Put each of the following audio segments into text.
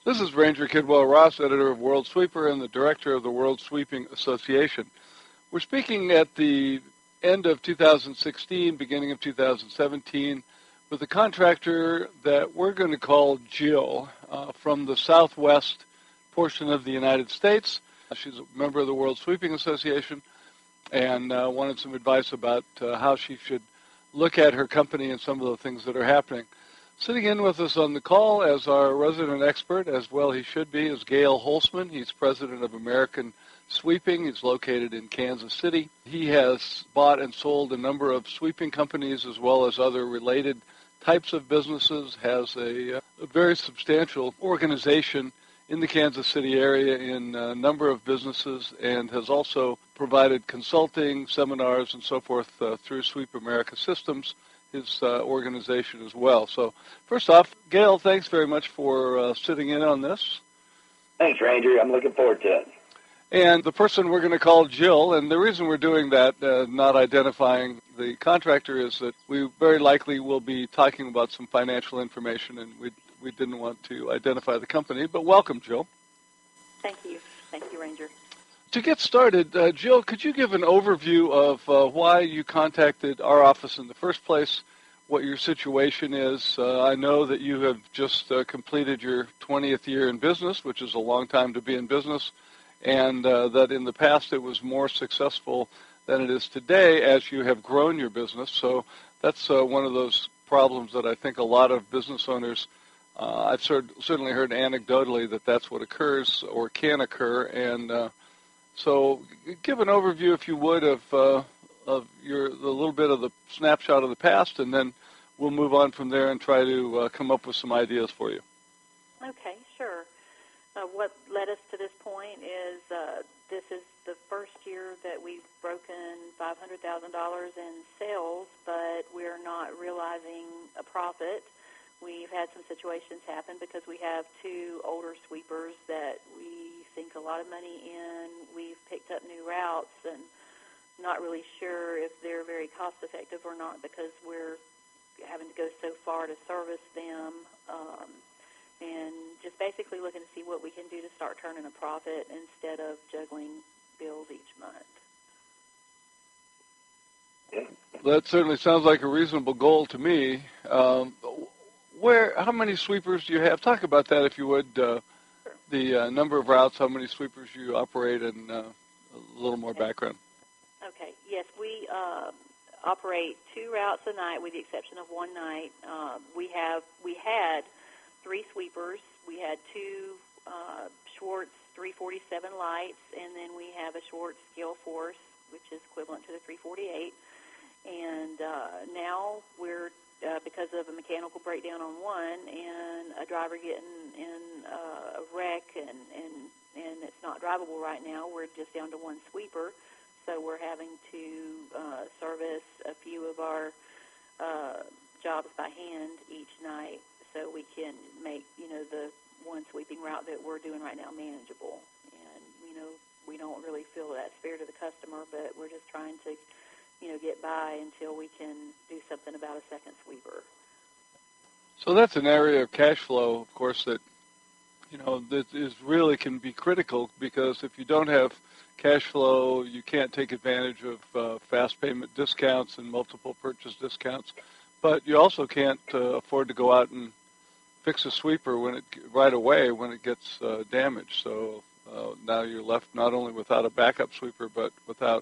This is Ranger Kidwell Ross, editor of World Sweeper and the director of the World Sweeping Association. We're speaking at the end of 2016, beginning of 2017, with a contractor that we're going to call Jill from the southwest portion of the United States. She's a member of the World Sweeping Association and wanted some advice about how she should look at her company and some of the things that are happening. Sitting in with us on the call as our resident expert, as well he should be, is Gale Holzman. He's president of American Sweeping. He's located in Kansas City. He has bought and sold a number of sweeping companies as well as other related types of businesses, has a very substantial organization in the Kansas City area in a number of businesses, and has also provided consulting, seminars, and so forth through Sweep America Systems, his organization as well. So first off, Gale, thanks very much for sitting in on this. Thanks, Ranger. I'm looking forward to it. And the person we're going to call Jill, and the reason we're doing that, not identifying the contractor, is that we very likely will be talking about some financial information, and we didn't want to identify the company. But welcome, Jill. Thank you. Thank you, Ranger. To get started, Jill, could you give an overview of why you contacted our office in the first place, what your situation is? I know that you have just completed your 20th year in business, which is a long time to be in business, and that in the past it was more successful than it is today as you have grown your business. So that's one of those problems that I think a lot of business owners, I've certainly heard anecdotally that that's what occurs or can occur, and so give an overview, if you would, of the little bit of the snapshot of the past, and then we'll move on from there and try to come up with some ideas for you. Okay, sure. What led us to this point is this is the first year that we've broken $500,000 in sales, but we're not realizing a profit. We've had some situations happen because we have two older sweepers that we sink a lot of money in. We've picked up new routes and not really sure if they're very cost effective or not because we're having to go so far to service them, and just basically looking to see what we can do to start turning a profit instead of juggling bills each month. That certainly sounds like a reasonable goal to me. How many sweepers do you have? Talk about that, if you would. Sure. The number of routes, how many sweepers you operate, and a little more background. Okay. Yes, we operate 2 routes a night, with the exception of one night. We had 3 sweepers. We had 2 Schwartz 347 lights, and then we have a Schwartz Scale Force, which is equivalent to the 348. And now we're because of a mechanical breakdown on one and a driver getting in a wreck and it's not drivable right now, we're just down to 1 sweeper. So we're having to service a few of our jobs by hand each night so we can make, the one sweeping route that we're doing right now manageable. And, we don't really feel that's fair to the customer, but we're just trying to get by until we can do something about a second sweeper. So that's an area of cash flow, of course, that, that is really can be critical, because if you don't have cash flow, you can't take advantage of fast payment discounts and multiple purchase discounts. But you also can't afford to go out and fix a sweeper right away when it gets damaged. So now you're left not only without a backup sweeper, but without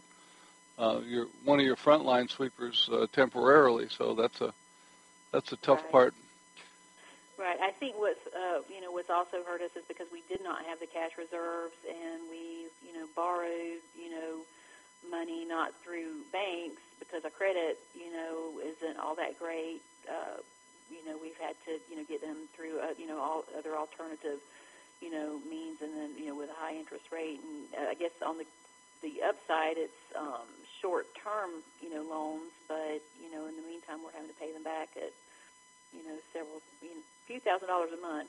one of your frontline sweepers temporarily. So that's a tough part. Right. I think what's also hurt us is because we did not have the cash reserves, and we've borrowed money not through banks because our credit isn't all that great. We've had to get them through all other alternative means, and then with a high interest rate. And I guess on the upside, it's short-term, loans, but, in the meantime, we're having to pay them back at, several, few $1,000s a month.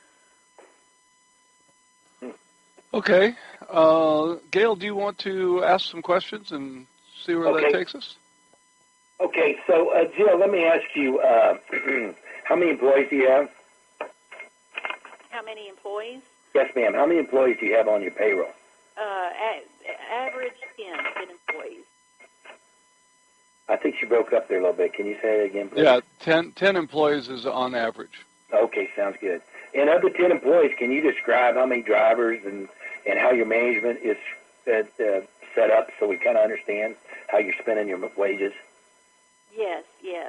Okay. Gale, do you want to ask some questions and see where that takes us? Okay, so, Jill, let me ask you, how many employees do you have? How many employees? Yes, ma'am. How many employees do you have on your payroll? Average 10 employees. I think she broke up there a little bit. Can you say it again, please? Yeah, 10 employees is on average. Okay, sounds good. And of the 10 employees, can you describe how many drivers and how your management is set up so we kind of understand how you're spending your wages? Yes.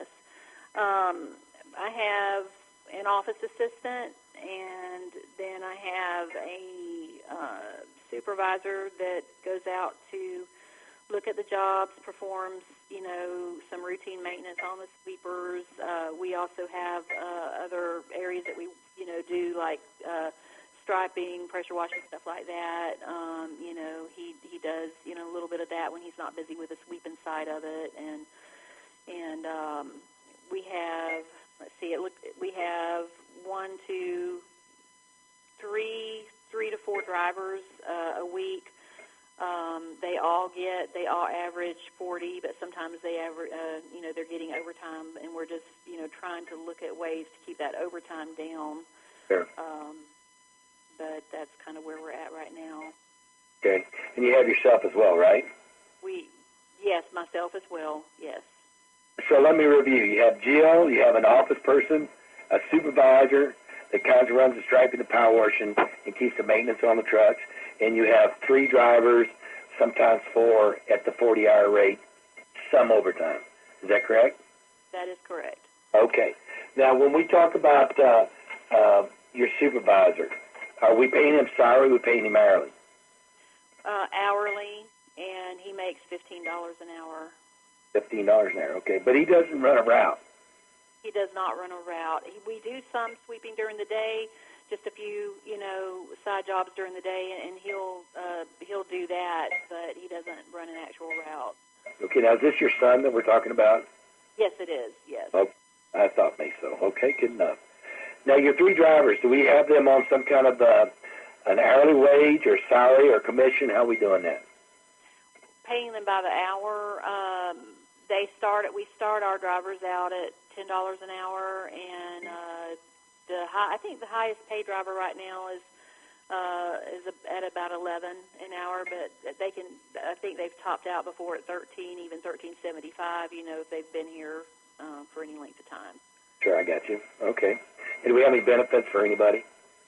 I have an office assistant, and then I have a supervisor that goes out to look at the jobs, performs, some routine maintenance on the sweepers. We also have other areas that we, do like striping, pressure washing, stuff like that. He does, a little bit of that when he's not busy with the sweeping side of it. And we have, we have 3 to 4 drivers a week. They all average 40, but sometimes they average, they're getting overtime, and we're just, trying to look at ways to keep that overtime down. Sure. But that's kind of where we're at right now. Okay. And you have yourself as well, right? Yes, myself as well, yes. So let me review. You have Jill, you have an office person, a supervisor that kind of runs the striping, the power washing, and keeps the maintenance on the trucks, and you have 3 drivers, sometimes 4 at the 40-hour rate, some overtime. Is that correct? That is correct. Okay. Now, when we talk about your supervisor, are we paying him salary or are we paying him hourly? Hourly, and he makes $15 an hour. $15 an hour, okay. But he doesn't run a route. He does not run a route. We do some sweeping during the day, just a few, side jobs during the day, and he'll do that, but he doesn't run an actual route. Okay, now is this your son that we're talking about? Yes, it is, yes. Oh, I thought maybe so. Okay, good enough. Now, your 3 drivers, do we have them on some kind of an hourly wage or salary or commission? How are we doing that? Paying them by the hour. We start our drivers out at $10 an hour, and I think the highest paid driver right now is at about 11 an hour, but I think they've topped out before at 13, even $13.75. If they've been here for any length of time. Sure, I got you. Okay. And do we have any benefits for anybody?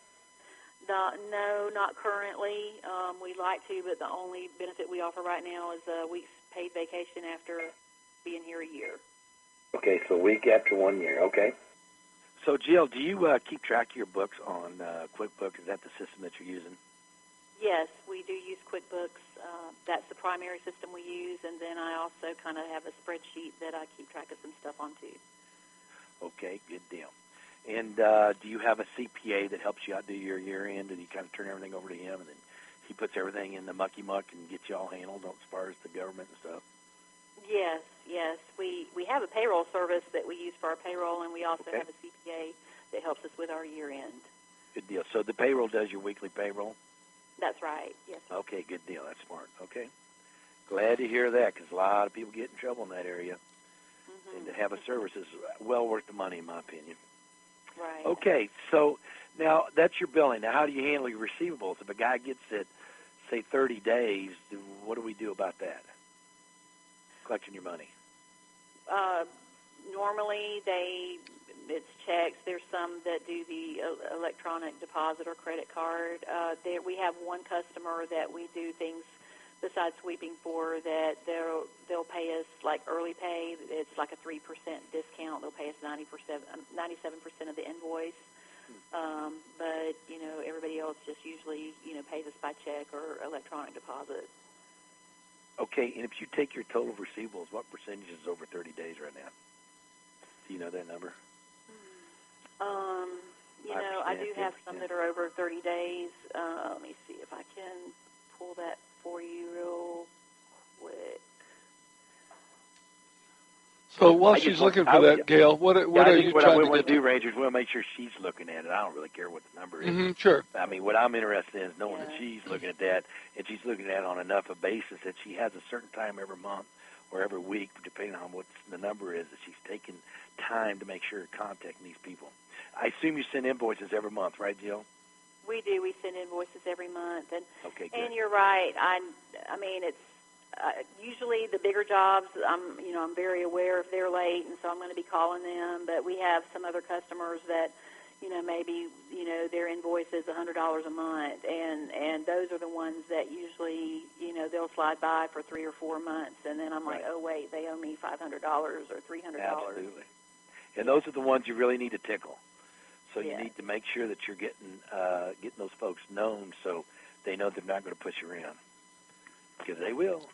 No, not currently. We'd like to, but the only benefit we offer right now is a week's paid vacation after being here a year. Okay, so a week after 1 year. Okay. So, Jill, do you keep track of your books on QuickBooks? Is that the system that you're using? Yes, we do use QuickBooks. That's the primary system we use, and then I also kind of have a spreadsheet that I keep track of some stuff on, too. Okay, good deal. And do you have a CPA that helps you out do your year-end, and you kind of turn everything over to him, and then he puts everything in the mucky-muck and gets you all handled as far as the government and stuff? Yes. We have a payroll service that we use for our payroll, and we also have a CPA that helps us with our year-end. Good deal. So the payroll does your weekly payroll? That's right, yes. Okay, good deal. That's smart. Okay. Glad to hear that, because a lot of people get in trouble in that area. Mm-hmm. And to have a service is well worth the money, in my opinion. Right. Okay, so now that's your billing. Now, how do you handle your receivables? If a guy gets it, say, 30 days, what do we do about that? Collecting your money. Normally, it's checks. There's some that do the electronic deposit or credit card. We have one customer that we do things besides sweeping for, that they'll pay us like early pay. It's like a 3% discount. They'll pay us 97% of the invoice. But everybody else just usually pays us by check or electronic deposit. Okay, and if you take your total receivables, what percentage is over 30 days right now? Do you know that number? I do have some that are over 30 days. Let me see if I can pull that for you real quick. So while she's looking for that, Gail, what are you trying to do, Rangers? We'll make sure she's looking at it. I don't really care what the number is. Mm-hmm, sure. I mean, what I'm interested in is knowing that she's looking at that, and she's looking at it on enough a basis that she has a certain time every month or every week, depending on what the number is, that she's taking time to make sure to contact these people. I assume you send invoices every month, right, Jill? We do. We send invoices every month, and Okay, good. and you're right. I mean, it's usually the bigger jobs. I'm very aware if they're late, and so I'm going to be calling them. But we have some other customers that, maybe their invoice is $100 a month, and those are the ones that usually they'll slide by for 3 or 4 months, and then I'm like, Right. oh wait, they owe me $500 or $300. Absolutely. And those are the ones you really need to tickle. So you Yeah. need to make sure that you're getting those folks known so they know they're not going to push you around, because they will.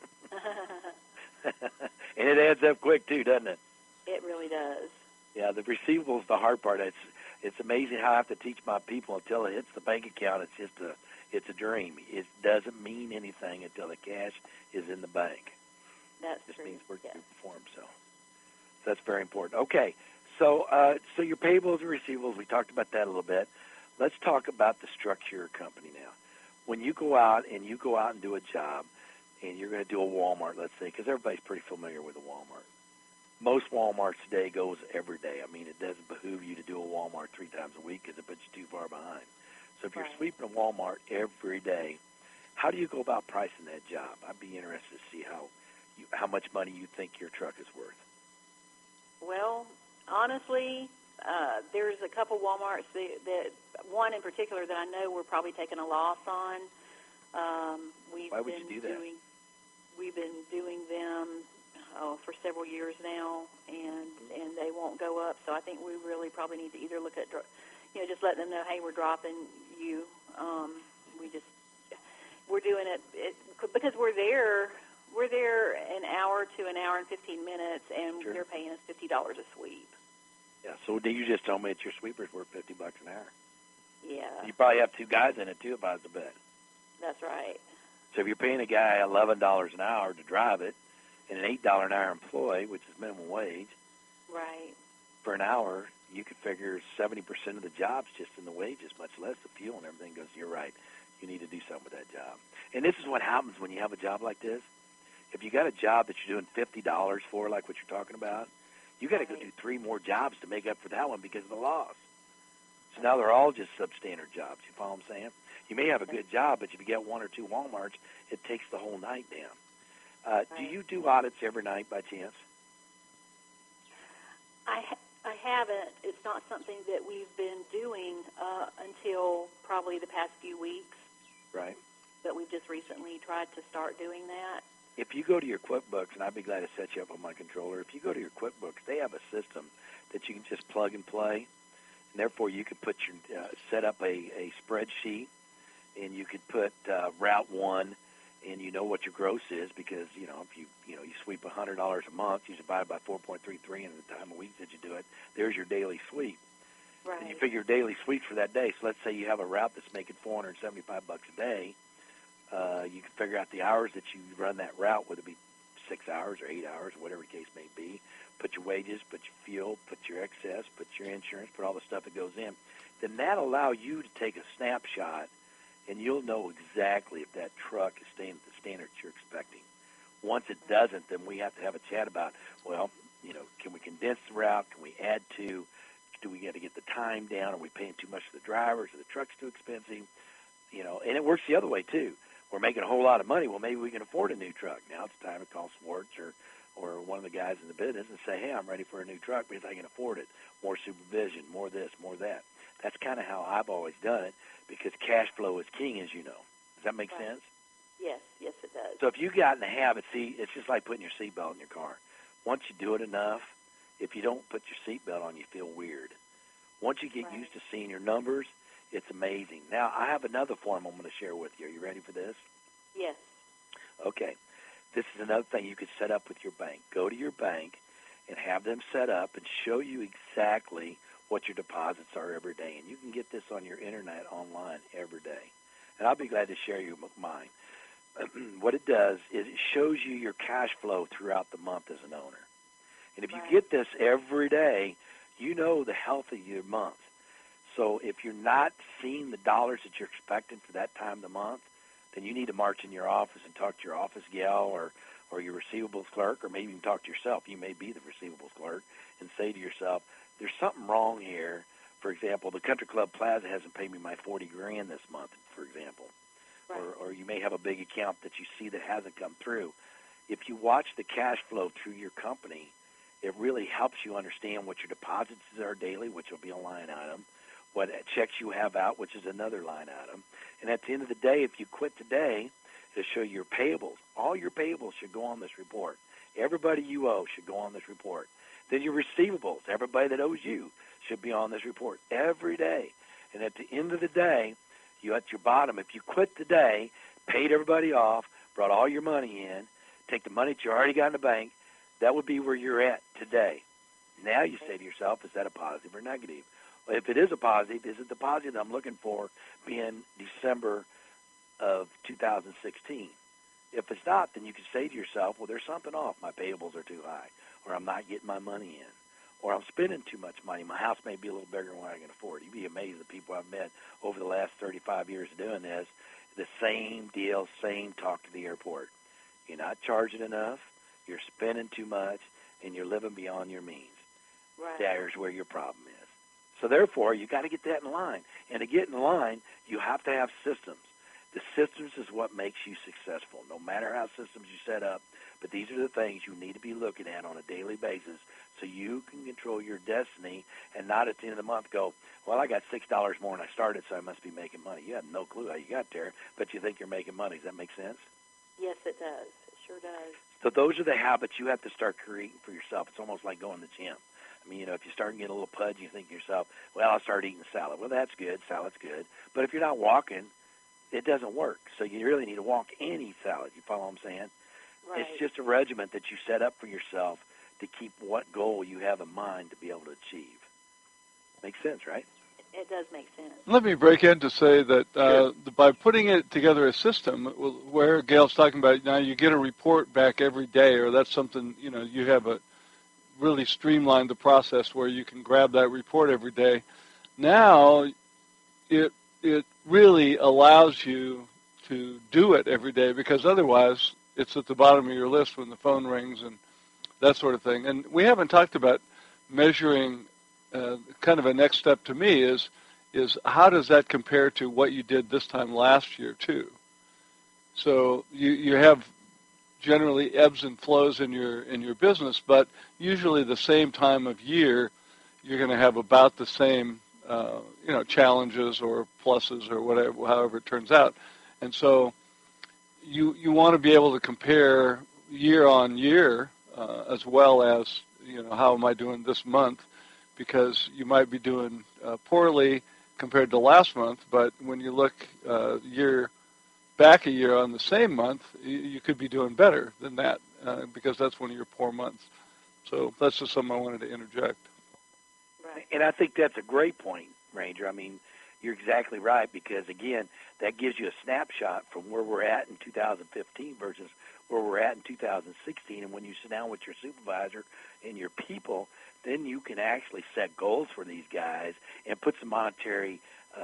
And it adds up quick too, doesn't it? It really does. Yeah, the receivables, the hard part. It's amazing how I have to teach my people until it hits the bank account. It's a dream. It doesn't mean anything until the cash is in the bank. That's It just true. means work Yes. to be performed. So that's very important. Okay, so your payables and receivables, we talked about that a little bit. Let's talk about the structure of your company now. When you go out and do a job, and you're going to do a Walmart, let's say, because everybody's pretty familiar with a Walmart. Most Walmarts today goes every day. I mean, it doesn't behoove you to do a Walmart 3 times a week because it puts you too far behind. So if you're Right. sweeping a Walmart every day, how do you go about pricing that job? I'd be interested to see how much money you think your truck is worth. Well, honestly, there's a couple Walmarts that one in particular that I know we're probably taking a loss on. Why would you do that? We've been doing them for several years now, and they won't go up. So I think we really probably need to either look at, just let them know, hey, we're dropping you. We're doing it because we're there. We're there an hour to an hour and 15 minutes, and Sure. they're paying us $50 a sweep. Yeah. So you just told me that your sweeper's worth $50 an hour. Yeah, You probably have 2 guys in it too, if I was to bet. that's right. So if you're paying a guy $11 an hour to drive it, and an $8 an hour employee, which is minimum wage, Right. for an hour, you could figure 70% of the job's just in the wages, much less the fuel and everything goes. You're right. You need to do something with that job. And this is what happens when you have a job like this. If you got a job that you're doing $50 for, like what you're talking about, you got to go Right. do 3 more jobs to make up for that one because of the loss. So now they're all just substandard jobs. You follow what I'm saying? You may have a good job, but if you get 1 or 2 Walmarts, it takes the whole night down. Do you do audits every night by chance? I haven't. It's not something that we've been doing until probably the past few weeks, Right. but we've just recently tried to start doing that. If you go to your QuickBooks, and I'd be glad to set you up on my controller, if you go to your QuickBooks, they have a system that you can just plug and play, and therefore you could put your set up a spreadsheet, and you could put Route 1, and you know what your gross is because, if you sweep $100 a month, you divide by 4.33 in the time of week that you do it, there's your daily sweep. Right. And you figure your daily sweep for that day. So let's say you have a route that's making $475 a day. You can figure out the hours that you run that route, whether it be 6 hours or 8 hours, or whatever the case may be. Put your wages, put your fuel, put your excess, put your insurance, put all the stuff that goes in. Then that'll allow you to take a snapshot, and you'll know exactly if that truck is staying at the standards you're expecting. Once it doesn't, then we have to have a chat about, can we condense the route? Can we add to? Do we got to get the time down? Are we paying too much for the drivers? Are the trucks too expensive? And it works the other way, too. We're making a whole lot of money. Well, maybe we can afford a new truck. Now it's time to call Swartz or one of the guys in the business and say, hey, I'm ready for a new truck because I can afford it. More supervision, more this, more that. That's kind of how I've always done it because cash flow is king, as you know. Does that make sense? Yes, it does. So if you got in the habit, it's just like putting your seatbelt in your car. Once you do it enough, if you don't put your seatbelt on, you feel weird. Once you get used to seeing your numbers, it's amazing. Now, I have another form I'm going to share with you. Are you ready for this? Yes. Okay. This is another thing you could set up with your bank. Go to your bank and have them set up and show you exactly what your deposits are every day. And you can get this on your internet online every day. And I'll be glad to share you mine. What it does is it shows you your cash flow throughout the month as an owner. And if you get this every day, you know the health of your month. So if you're not seeing the dollars that you're expecting for that time of the month, then you need to march in your office and talk to your office gal or your receivables clerk, or maybe even talk to yourself. You may be the receivables clerk and say to yourself, there's something wrong here For example, the Country Club Plaza hasn't paid me my $40,000 this month, for example. Right. Or you may have a big account that you see that hasn't come through. If you watch the cash flow through your company, it really helps you understand what your deposits are daily, which will be a line item, what checks you have out, which is another line item. And at the end of the day, if you quit today, it'll show your payables. All your payables should go on this report. Everybody you owe should go on this report. Then your receivables, everybody that owes you, should be on this report every day. And at the end of the day, you at your bottom, if you quit today, paid everybody off, brought all your money in, take the money that you already got in the bank, that would be where you're at today. Now you say to yourself, is that a positive or negative? Well, if it is a positive, is it the positive I'm looking for being December of 2016? If it's not, then you can say to yourself, well, there's something off. My payables are too high, or I'm not getting my money in, or I'm spending too much money. My house may be a little bigger than what I can afford. You'd be amazed at the people I've met over the last 35 years of doing this. The same deal, same talk to the airport. You're not charging enough, you're spending too much, and you're living beyond your means. Right. There's where your problem is. So therefore, you got to get that in line. And to get in line, you have to have systems. The systems is what makes you successful, no matter how systems you set up. But these are the things you need to be looking at on a daily basis so you can control your destiny and not at the end of the month go, well, I got $6 more than I started, so I must be making money. You have no clue how you got there, but you think you're making money. Does that make sense? Yes, it does. It sure does. So those are the habits you have to start creating for yourself. It's almost like going to the gym. I mean, if you start getting a little pudgy, you think to yourself, well, I'll start eating salad. Well, that's good. Salad's good. But if you're not walking, it doesn't work. So you really need to walk and eat salad. You follow what I'm saying? Right. It's just a regimen that you set up for yourself to keep what goal you have in mind to be able to achieve. Makes sense, right? It does make sense. Let me break in to say that Sure. by putting it together a system, where Gail's talking about now you get a report back every day, or that's something, you have a really streamlined the process where you can grab that report every day. Now it really allows you to do it every day, because otherwise it's at the bottom of your list when the phone rings and that sort of thing. And we haven't talked about measuring. Kind of a next step to me is how does that compare to what you did this time last year too? So you have generally ebbs and flows in your business, but usually the same time of year you're going to have about the same challenges or pluses or whatever, however it turns out. And so you want to be able to compare year on year as well as how am I doing this month, because you might be doing poorly compared to last month, but when you look back a year on the same month, you could be doing better than that because that's one of your poor months. So that's just something I wanted to interject. Right. And I think that's a great point, Ranger. I mean, you're exactly right, because, again, that gives you a snapshot from where we're at in 2015 versus where we're at in 2016. And when you sit down with your supervisor and your people, then you can actually set goals for these guys and put some monetary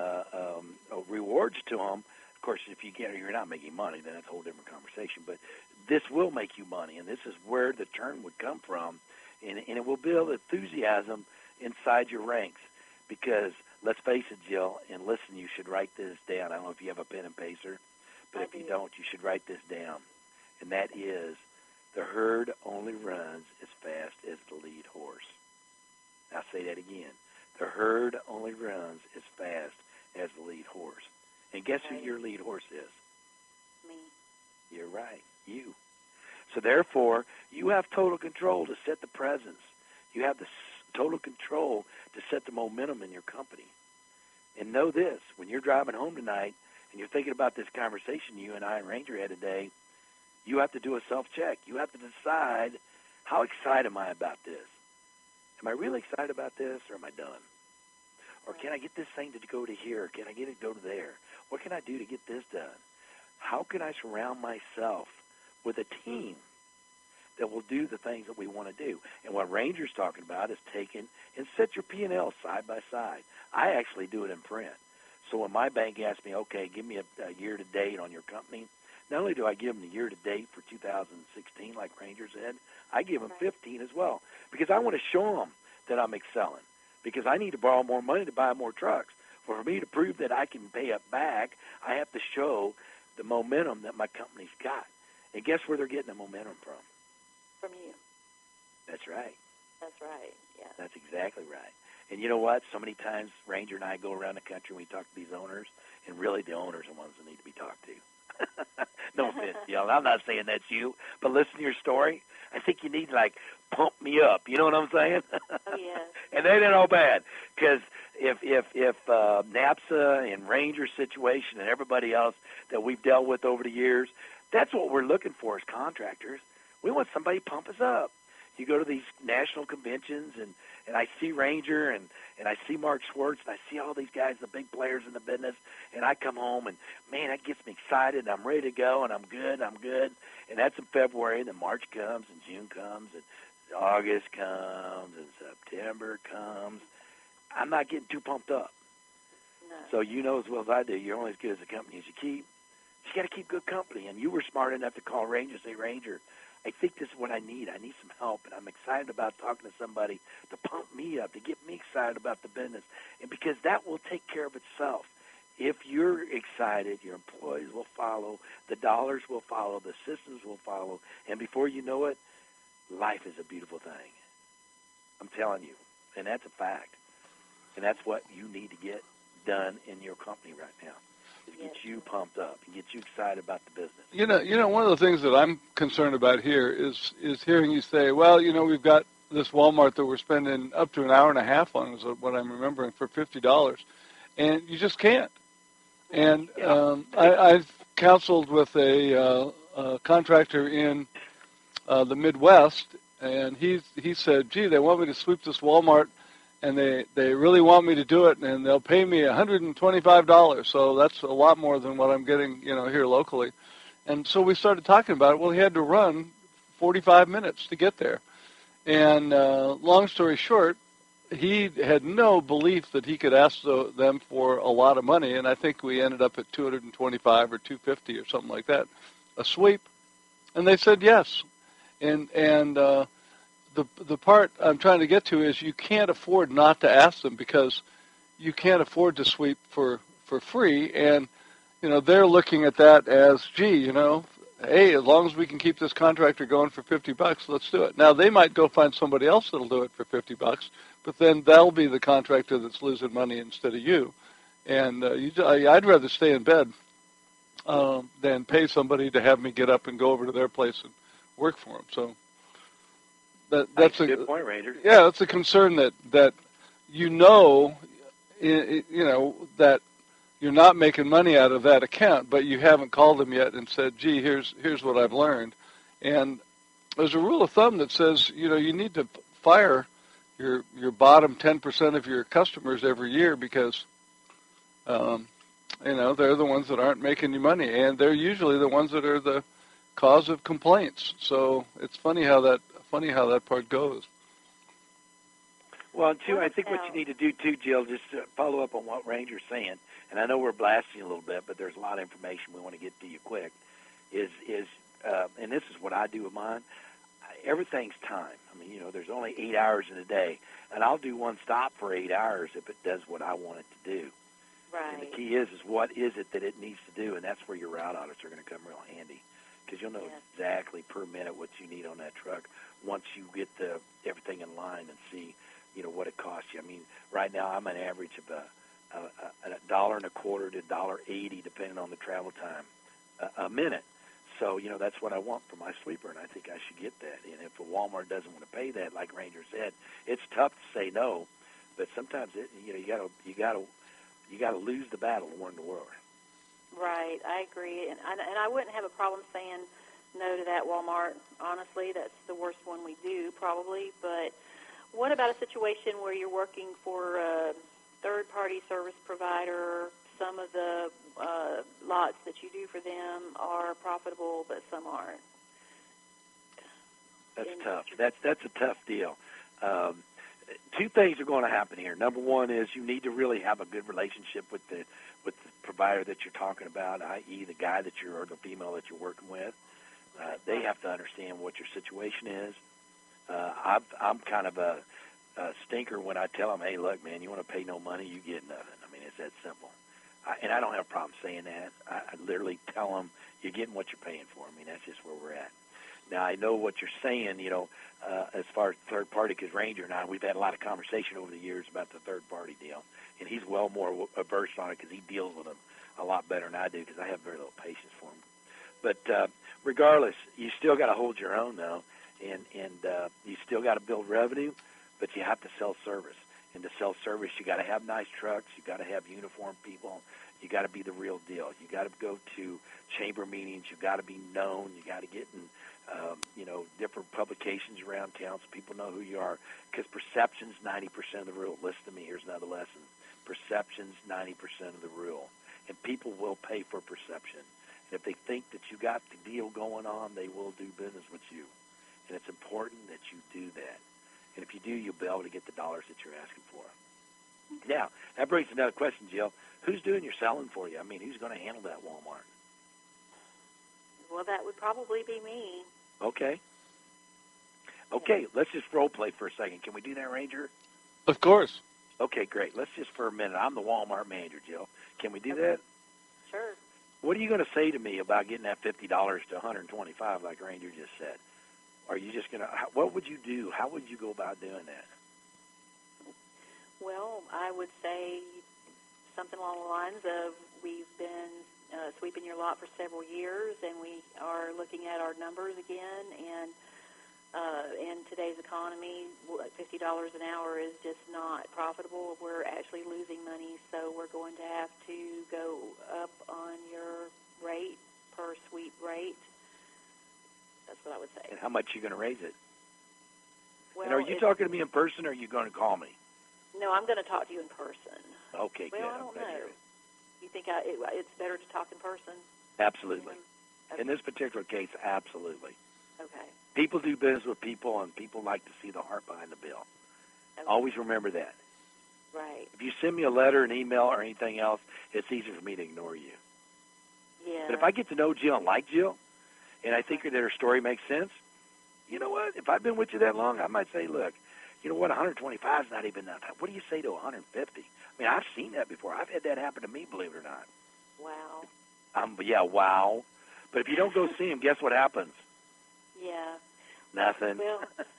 rewards to them. Of course, if you're not making money, then that's a whole different conversation. But this will make you money, and this is where the turn would come from, and it will build enthusiasm inside your ranks. Because let's face it, Jill, and listen, you should write this down. I don't know if you have a pen and paper, but if you don't, you should write this down. And that is, the herd only runs as fast as the lead horse. I'll say that again. The herd only runs as fast as the lead horse. And guess who your lead horse is? Me. You're right, you. So therefore, you have total control to set the presence. You have the total control to set the momentum in your company. And know this, when you're driving home tonight and you're thinking about this conversation you and I and Ranger had today, you have to do a self-check. You have to decide, how excited am I about this? Am I really excited about this, or am I done? Or can I get this thing to go to here? Can I get it to go to there? What can I do to get this done? How can I surround myself with a team that will do the things that we want to do? And what Ranger's talking about is taking and set your P&L side by side. I actually do it in print. So when my bank asks me, okay, give me a year-to-date on your company, not only do I give them the year-to-date for 2016, like Ranger said, I give them 15 as well, because I want to show them that I'm excelling. because I need to borrow more money to buy more trucks. For me to prove that I can pay it back, I have to show the momentum that my company's got. And guess where they're getting the momentum from? From you. That's right. That's right. Yeah. That's exactly right. And you know what? So many times Ranger and I go around the country and we talk to these owners, and really the owners are the ones that need to be talked to. No offense, y'all. I'm not saying that's you, but listen to your story. I think you need to, like, pump me up. You know what I'm saying? Oh, yes. And they ain't all bad, because if NAPSA and Ranger situation and everybody else that we've dealt with over the years, that's what we're looking for as contractors. We want somebody to pump us up. You go to these national conventions, and I see Ranger, and I see Mark Schwartz, and I see all these guys, the big players in the business, and I come home, and, man, that gets me excited, and I'm ready to go, and I'm good. And that's in February, and then March comes, and June comes, and August comes, and September comes. I'm not getting too pumped up. No. So you know as well as I do, you're only as good as the company as you keep. You got to keep good company, and you were smart enough to call Ranger and say, Ranger, I think this is what I need. I need some help, and I'm excited about talking to somebody to pump me up, to get me excited about the business, and because that will take care of itself. If you're excited, your employees will follow, the dollars will follow, the systems will follow, and before you know it, life is a beautiful thing. I'm telling you, and that's a fact, and that's what you need to get done in your company right now. Get you pumped up and get you excited about the business. You know, one of the things that I'm concerned about here is hearing you say, well, you know, we've got this Walmart that we're spending up to an hour and a half on, is what I'm remembering, for $50, and you just can't. And I've counseled with a contractor in the Midwest, and he said, gee, they want me to sweep this Walmart, and they really want me to do it, and they'll pay me $125. So that's a lot more than what I'm getting, you know, here locally. And so we started talking about it. Well, he had to run 45 minutes to get there. And long story short, he had no belief that he could ask them for a lot of money, and I think we ended up at $225 or $250 or something like that, a sweep. And they said yes. And the part I'm trying to get to is you can't afford not to ask them, because you can't afford to sweep for free. And, you know, they're looking at that as, gee, you know, hey, as long as we can keep this contractor going for $50, let's do it. Now, they might go find somebody else that'll do it for $50, but then they'll be the contractor that's losing money instead of you. And I'd rather stay in bed than pay somebody to have me get up and go over to their place and work for them. So that's a good point, Ranger. Yeah, that's a concern that you know that you're not making money out of that account, but you haven't called them yet and said, gee, here's what I've learned. And there's a rule of thumb that says, you know, you need to fire your bottom 10% of your customers every year, because you know, they're the ones that aren't making you money, and they're usually the ones that are the cause of complaints. So it's funny how that part goes. Well, too, I think what you need to do too, Jill, just to follow up on what Ranger's saying, and I know we're blasting a little bit, but there's a lot of information we want to get to you quick. Is and this is what I do with mine. Everything's time. I mean, you know, there's only 8 hours in a day, and I'll do one stop for 8 hours if it does what I want it to do. Right. And the key is what is it that it needs to do, and that's where your route audits are going to come real handy, because you'll know exactly per minute what you need on that truck once you get everything in line and see, you know, what it costs you. I mean, right now I'm an average of $1.25 to $1.80, depending on the travel time, a minute. So, you know, that's what I want for my sweeper, and I think I should get that. And if a Walmart doesn't want to pay that, like Ranger said, it's tough to say no, but sometimes you gotta lose the battle to win the war. Right, I agree, and I wouldn't have a problem saying no to that Walmart. Honestly, that's the worst one we do, probably. But what about a situation where you're working for a third-party service provider? Some of the lots that you do for them are profitable, but some aren't. That's tough. That's a tough deal. Two things are going to happen here. Number one is you need to really have a good relationship with the provider that you're talking about, i.e. the guy or the female that you're working with. They have to understand what your situation is. I'm kind of stinker when I tell them, hey, look, man, you want to pay no money, you get nothing. I mean, it's that simple. And I don't have a problem saying that. I literally tell them, you're getting what you're paying for. I mean, that's just where we're at. Now, I know what you're saying, as far as third party, because Ranger and I, we've had a lot of conversation over the years about the third party deal. And he's well more averse on it because he deals with them a lot better than I do because I have very little patience for him. But regardless, you still got to hold your own, though, and you still got to build revenue, but you have to sell service. And to sell service, you got to have nice trucks, you got to have uniformed people, you got to be the real deal. You got to go to chamber meetings, you got to be known, you got to get in, different publications around town so people know who you are. Because perception's 90% of the rule. Listen to me. Here's another lesson. Perception's 90% of the rule, and people will pay for perception. And if they think that you got the deal going on, they will do business with you. And it's important that you do that. And if you do, you'll be able to get the dollars that you're asking for. Now, that brings another question, Jill. Who's doing your selling for you? I mean, who's going to handle that Walmart? Well, that would probably be me. Okay. Okay, let's just role play for a second. Can we do that, Ranger? Of course. Okay, great. Let's just for a minute. I'm the Walmart manager, Jill. Can we do that? Sure. What are you going to say to me about getting that $50 to $125 like Ranger just said? Are you just going to, what would you do? How would you go about doing that? Well, I would say something along the lines of we've been sweeping your lot for several years, and we are looking at our numbers again, and in today's economy, $50 an hour is just not profitable. We're actually losing money, so we're going to have to go up on your rate, per sweep rate. That's what I would say. And how much are you going to raise it? Well, and are you talking to me in person, or are you going to call me? No, I'm going to talk to you in person. Okay, well, good. I don't know. You think it's better to talk in person? Absolutely. Okay. In this particular case, absolutely. Okay. People do business with people, and people like to see the heart behind the bill. Okay. Always remember that. Right. If you send me a letter, an email, or anything else, it's easy for me to ignore you. Yeah. But if I get to know Jill and like Jill, and I think that her story makes sense, you know what? If I've been with you that long, I might say, look, you know what, 125 is not even enough. What do you say to 150? I mean, I've seen that before. I've had that happen to me, believe it or not. Wow. Yeah, wow. But if you don't go see him, guess what happens? Yeah. Nothing. Well,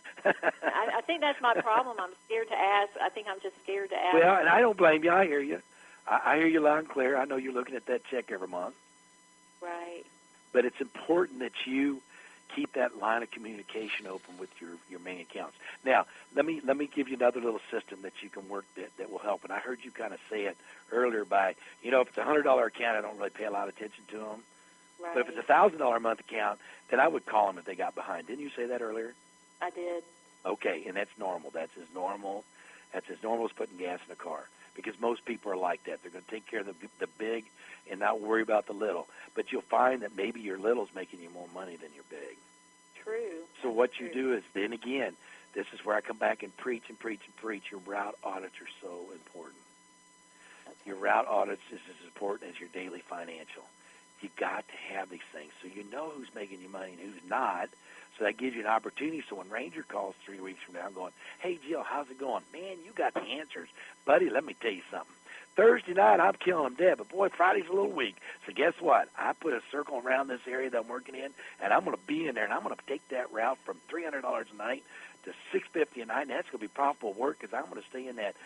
I think that's my problem. I'm scared to ask. I think I'm just scared to ask. Well, and I don't blame you. I hear you. I hear you loud and clear. I know you're looking at that check every month. Right. But it's important that you keep that line of communication open with your main accounts. Now, let me give you another little system that you can work that will help. And I heard you kind of say it earlier by, if it's a $100 account, I don't really pay a lot of attention to them. Right. But if it's a $1,000 a month account, then I would call them if they got behind. Didn't you say that earlier? I did. Okay, and that's normal. That's as normal as putting gas in a car, because most people are like that. They're going to take care of the big and not worry about the little. But you'll find that maybe your little's making you more money than your big. True. So what you do is, then again, this is where I come back and preach and preach and preach. Your route audits are so important. Okay. Your route audits is as important as your daily financial. You got to have these things so you know who's making you money and who's not. So that gives you an opportunity. So when Ranger calls 3 weeks from now going, hey, Jill, how's it going? Man, you got the answers. Buddy, let me tell you something. Thursday night, I'm killing them dead, but boy, Friday's a little weak. So guess what? I put a circle around this area that I'm working in, and I'm going to be in there, and I'm going to take that route from $300 a night to $650 a night, and that's going to be profitable work because I'm going to stay in that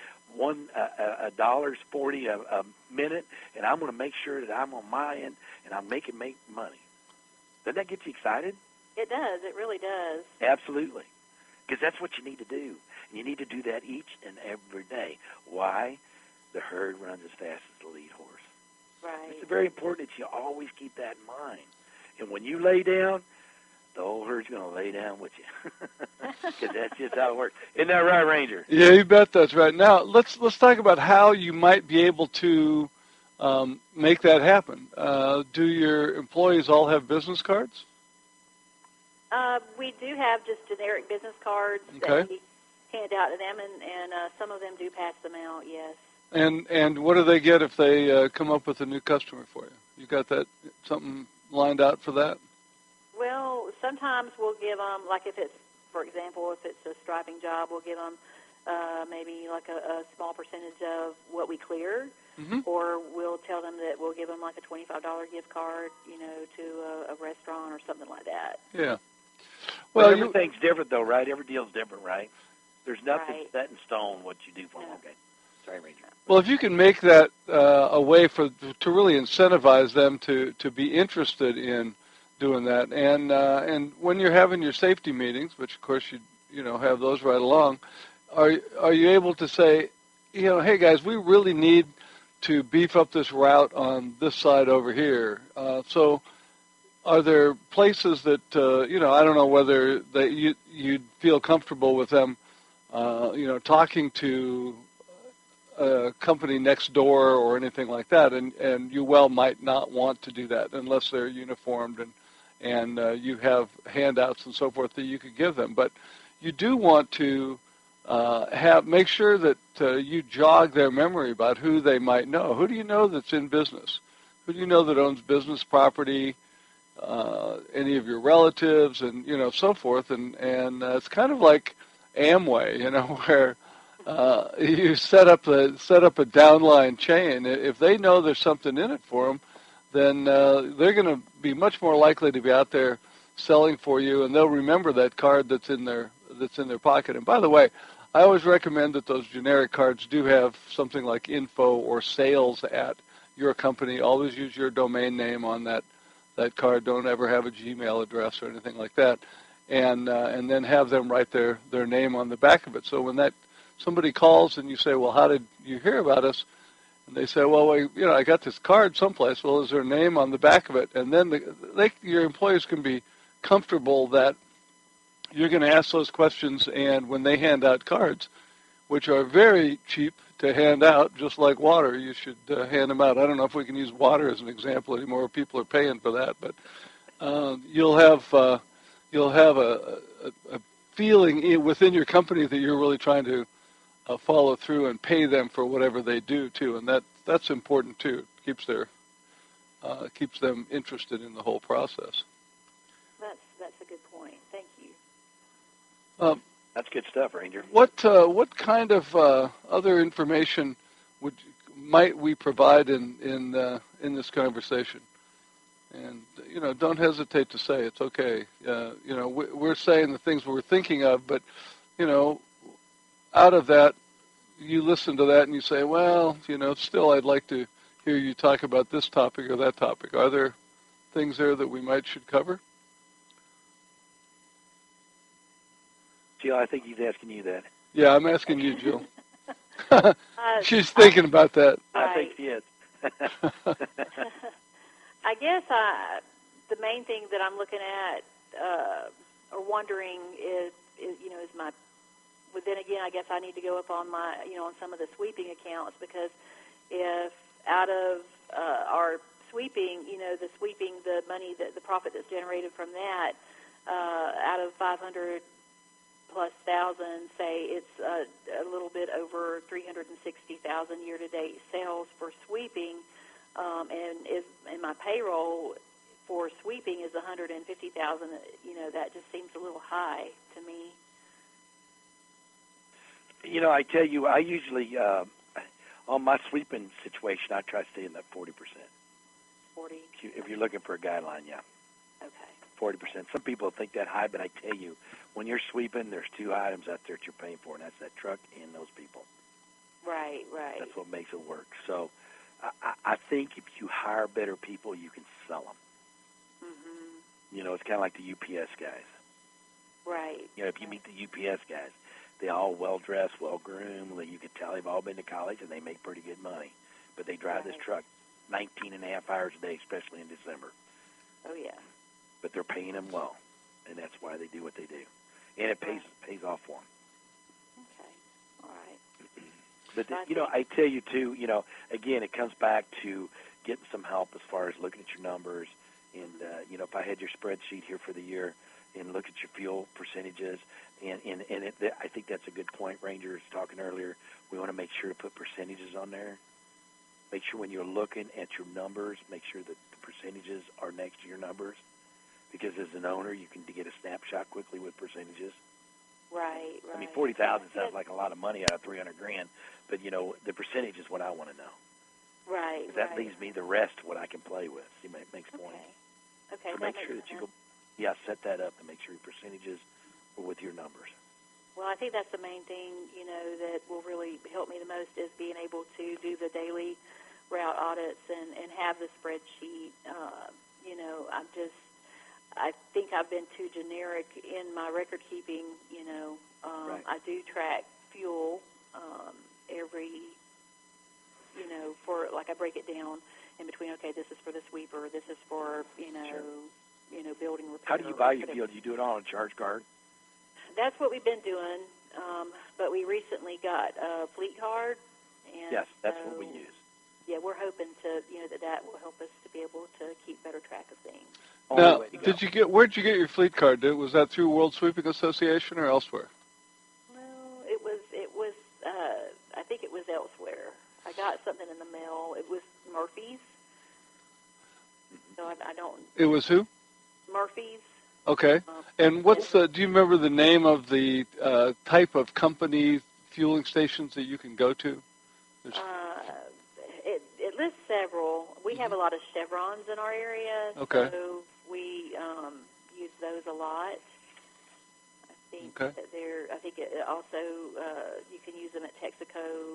$1.40 a minute, and I'm going to make sure that I'm on my end, and I'm make money. Doesn't that get you excited? It does. It really does. Absolutely, because that's what you need to do, and you need to do that each and every day. Why? The herd runs as fast as the lead horse. Right. It's very important that you always keep that in mind. And when you lay down, the whole herd's going to lay down with you, because that's just how it works. Isn't that right, Ranger? Yeah, you bet that's right. Now, let's talk about how you might be able to make that happen. Do your employees all have business cards? We do have just generic business cards that we hand out to them, and some of them do pass them out, yes. And what do they get if they come up with a new customer for you? You got that something lined out for that? Well, sometimes we'll give them, like if it's, for example, if it's a striping job, we'll give them maybe like a small percentage of what we clear, Mm-hmm. or we'll tell them that we'll give them like a $25 gift card, to a restaurant or something like that. Yeah. Well, Well, everything's different, though, right? Every deal's different, right? There's nothing Right. set in stone what you do for them. No. Okay. Sorry, Ranger. well, if you can make that a way to really incentivize them to be interested in doing that, and when you're having your safety meetings, which of course you have those right along, are you able to say, hey guys, we really need to beef up this route on this side over here. So are there places that, I don't know whether that you'd feel comfortable with them, talking to a company next door or anything like that, and you might not want to do that unless they're uniformed and you have handouts and so forth that you could give them. But you do want to make sure that you jog their memory about who they might know. Who do you know that's in business? Who do you know that owns business property? Any of your relatives, and so forth. And it's kind of like Amway, where you set up a downline chain. If they know there's something in it for them, then they're going to be much more likely to be out there selling for you, and they'll remember that card that's in their pocket. And by the way, I always recommend that those generic cards do have something like info or sales at your company. Always use your domain name on that card. Don't ever have a Gmail address or anything like that, and then have them write their name on the back of it. So when somebody calls and you say, well, how did you hear about us? And they say, well, I got this card someplace. Well, is there a name on the back of it? And then your employees can be comfortable that you're going to ask those questions, and when they hand out cards, which are very cheap to hand out, just like water, you should hand them out. I don't know if we can use water as an example anymore. People are paying for that, but you'll have a feeling within your company that you're really trying to follow through and pay them for whatever they do too, and that's important too. It keeps them interested in the whole process. That's a good point. Thank you. That's good stuff, Ranger. What kind of other information might we provide in this conversation? And don't hesitate to say it's okay. We're saying the things we're thinking of, but out of that, you listen to that and you say, well, still I'd like to hear you talk about this topic or that topic. Are there things there that we should cover? Jill, I think he's asking you that. Yeah, I'm asking you, Jill. She's thinking about that. Right. I think she is. I guess the main thing that I'm looking at or wondering is my. But then again, I guess I need to go up on my on some of the sweeping accounts, because if out of our sweeping, the money, the profit that's generated from that, out of 500 plus thousand, say it's a little bit over 360,000 year-to-date sales for sweeping, and my payroll for sweeping is 150,000. That just seems a little high to me. I tell you, I usually on my sweeping situation, I try to stay in that 40%. 40. If you're looking for a guideline, yeah. Okay. 40%. Some people think that high, but I tell you, when you're sweeping, there's two items out there that you're paying for, and that's that truck and those people. Right. That's what makes it work. So I think if you hire better people, you can sell them. Mm-hmm. It's kind of like the UPS guys. Right. If you meet the UPS guys, they're all well-dressed, well-groomed. You can tell they've all been to college, and they make pretty good money. But they drive this truck 19 and a half hours a day, especially in December. Oh, yeah. But they're paying them well, and that's why they do what they do. And it pays off for them. Okay. All right. But, I tell you, too, again, it comes back to getting some help as far as looking at your numbers. And, if I had your spreadsheet here for the year and look at your fuel percentages, I think that's a good point. Ranger was talking earlier. We want to make sure to put percentages on there. Make sure when you're looking at your numbers, make sure that the percentages are next to your numbers. Because as an owner, you can get a snapshot quickly with percentages. Right. I mean, 40,000 sounds like a lot of money out of 300 grand, but you know, the percentage is what I want to know. Right. 'Cause that leaves me the rest what I can play with. See, makes points. Okay. So make sure that you set that up and make sure your percentages are with your numbers. Well, I think that's the main thing, that will really help me the most is being able to do the daily route audits and have the spreadsheet. I think I've been too generic in my record keeping. Right. I do track fuel every, for I break it down in between. Okay, this is for the sweeper. This is for building repair. How do you buy your fuel? Do you do it all on a charge card? That's what we've been doing, but we recently got a fleet card. And yes, that's what we use. Yeah, we're hoping to, that will help us to be able to keep better track of things. Now, where'd you get your fleet card? Was that through World Sweeping Association or elsewhere? Well, it was. I think it was elsewhere. I got something in the mail. It was Murphy's. So I don't. It was who? Murphy's. Okay. And do you remember the name of the type of company fueling stations that you can go to? It lists several. We have a lot of Chevrons in our area, so we use those a lot. I think that I think it also you can use them at Texaco,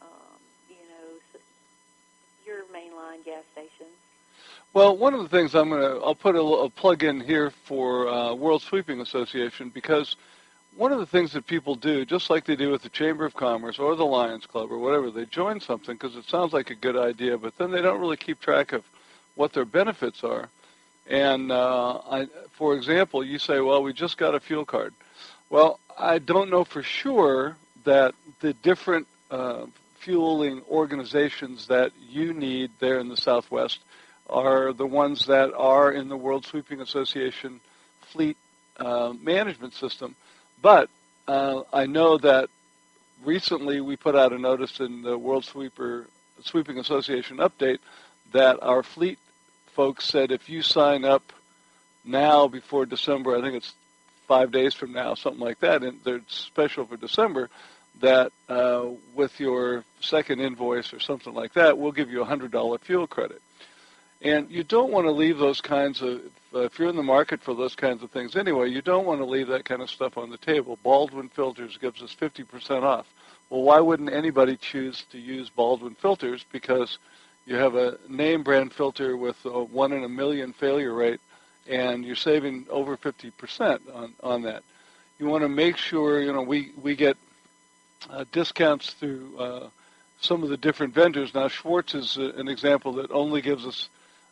your mainline gas stations. Well, one of the things I'll put a plug in here for World Sweeping Association, because one of the things that people do, just like they do with the Chamber of Commerce or the Lions Club or whatever, they join something because it sounds like a good idea, but then they don't really keep track of what their benefits are. And for example, you say, well, we just got a fuel card. Well, I don't know for sure that the different fueling organizations that you need there in the Southwest are the ones that are in the World Sweeping Association fleet management system. But I know that recently we put out a notice in the World Sweeping Association update that our fleet folks said if you sign up now before December, I think it's 5 days from now, something like that, and they're special for December, that with your second invoice or something like that, we'll give you a $100 fuel credit. And you don't want to leave those kinds of, if you're in the market for those kinds of things anyway, you don't want to leave that kind of stuff on the table. Baldwin Filters gives us 50% off. Well, why wouldn't anybody choose to use Baldwin Filters? Because you have a name brand filter with a 1 in a million failure rate, and you're saving over 50% on that. You want to make sure, we get discounts through some of the different vendors. Now, Schwartz is an example that only gives us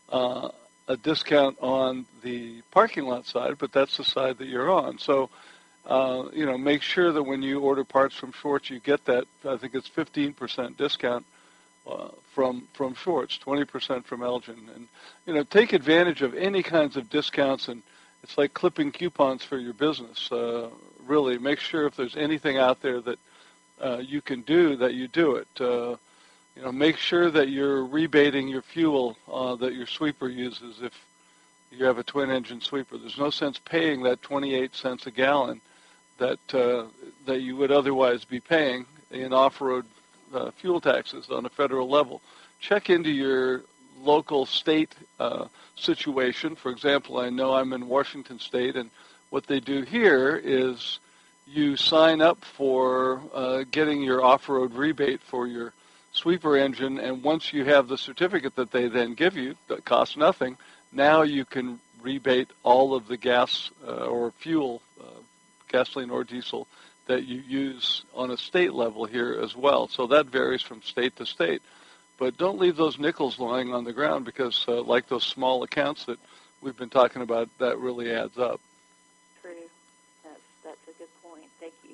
a discount on the parking lot side, but that's the side that you're on. So, make sure that when you order parts from Schwartz, you get that, I think it's 15% discount from Schwartz, 20% from Elgin. And, take advantage of any kinds of discounts, and it's like clipping coupons for your business. Really, make sure if there's anything out there that you can do, that you do it. Make sure that you're rebating your fuel that your sweeper uses if you have a twin-engine sweeper. There's no sense paying that 28 cents a gallon that you would otherwise be paying in off-road fuel taxes on a federal level. Check into your local state situation. For example, I know I'm in Washington State, and what they do here is you sign up for getting your off-road rebate for your sweeper engine, and once you have the certificate that they then give you that costs nothing, now you can rebate all of the gas or fuel, gasoline or diesel, that you use on a state level here as well. So that varies from state to state. But don't leave those nickels lying on the ground, because like those small accounts that we've been talking about, that really adds up. True. That's a good point. Thank you.